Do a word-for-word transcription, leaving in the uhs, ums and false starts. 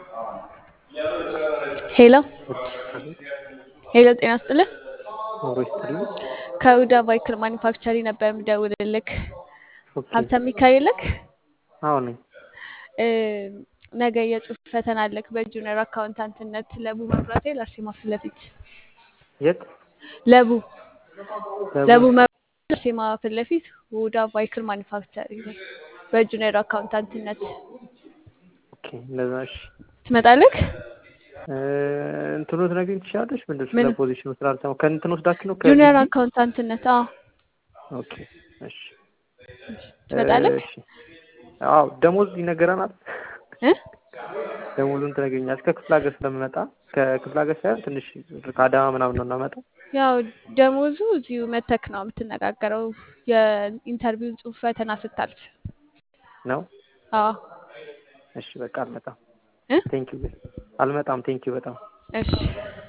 ሄሎ አቤት ሄሎ፣ ጤና ይስጥልህ። ኑሮ ይስጥልኝ። ከሁዳ ቫይክል ማኒፋክቸሪ ነበር የምደውልልክ። ኦኬ ሀብተ ሚካኤል ነክ? አዎ ነኝ። እ ነገ የጽሁፍ ፈተና አለክ በጁኒየር አካውንታንትነት ለቡ መብራቴ ላርሴማ ፊት ለፊት የት ለቡ ለቡ? ለቡ መብራቴ ላርሴማ ፊት ለፊት ሁዳ ቫይክል ማኒፋክቸሪ ላይ በጁኒየር አካውንታንትነት ኦኬ እንደዛ። እሺ ትመጣለክ? እ እንትኑ ትነግሪኝ ትችያለሽ? ምንድን ነው ስለ ምን ፖዚሽኑ ስላልሰማሁ። ከእንትን ወስዳችሁ ነው ጁኒየር ከዲግሪ? አካውንታንትነት? አዎ ኦኬ እሺ ትመጣለክ? እሺ። አዎ ደሞዝ ይነገረናል? እ ደሞዙን ትነግሪኛለሽ? ከክፍለ ሀገር ስለምመጣ ከክፍለ ሀገር ሳይሆን ትንሽ ከአዳማ ምናምን ነው እናመጣው። ያው ደሞዙ እዚሁ መተክ ነው የምትነጋገረው የኢንተርቪው ጽሁፍ ፈተና ስታልፍ ነው? አዎ እሺ በቃ አልመጣም። እ ቴንኪው አልመጣም። ቴንኪው በጣም እሺ